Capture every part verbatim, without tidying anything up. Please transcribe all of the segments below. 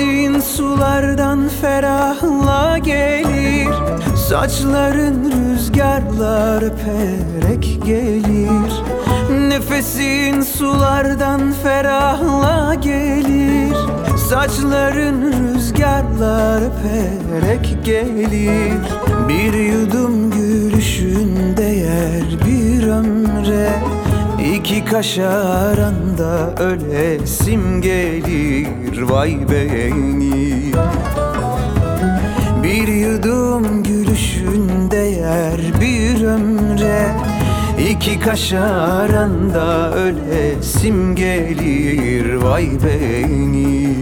Nefesin sulardan ferahla gelir, saçların rüzgarlar öperek gelir. Nefesin sulardan ferahla gelir, saçların rüzgarlar öperek gelir. Bir yudum gülüşün değer bir ömre, İki kaş aranda ölesim gelir vay beni. Bir yudum gülüşün değer bir ömre, İki kaş aranda ölesim gelir vay beni.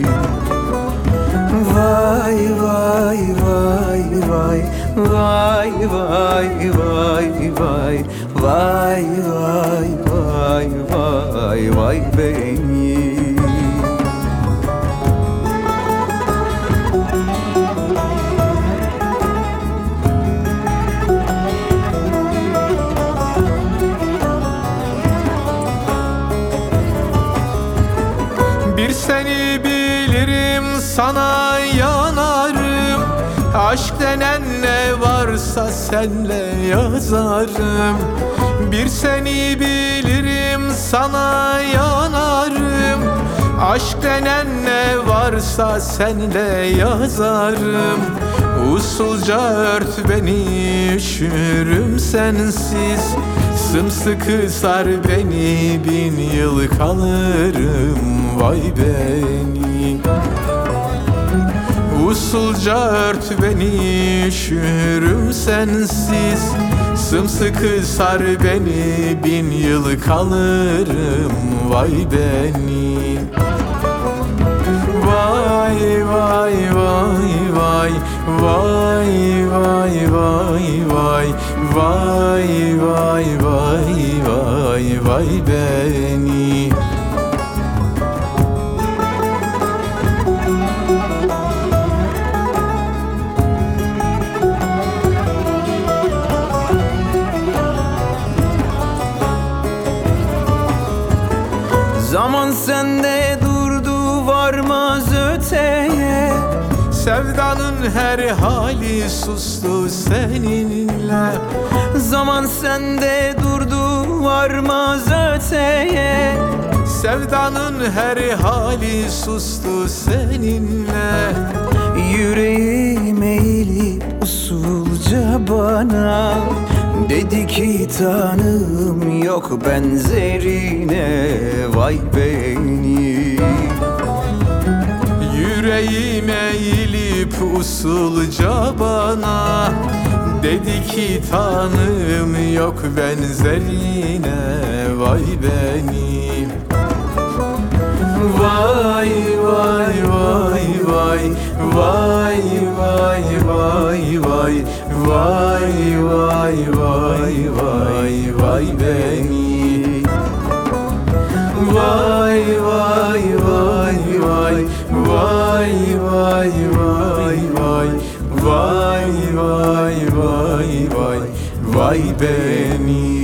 Vay vay vay vay vay vay vay vay vay vay vay vay vay beni. Bir seni bilirim, sana yanarım. Aşk denen ne varsa senle yazarım. Bir seni bilirim, sana yanarım. Aşk denen ne varsa senle yazarım. Usulca ört beni, üşürüm sensiz. Sımsıkı sar beni, bin yıl kalırım vay beni. Usulca ört beni, üşürüm sensiz. Sımsıkı sar beni, bin yıl kalırım vay beni. Vay vay vay vay vay vay vay vay vay vay vay vay vay beni. Zaman sende durdu, varmaz öteye. Sevdanın her hali sustu seninle. Zaman sende durdu, varmaz öteye. Sevdanın her hali sustu seninle. Yüreğim eğilip usulca bana dedi ki tanım yok benzerine vay beni. Yüreğim eğilip usulca bana dedi ki tanım yok benzerine vay beni. Vay vay vay vay vay vay vay vay vay vay vay vay vay beni. Vay vay vay vay vay vay vay vay vay vay vay vay vay beni.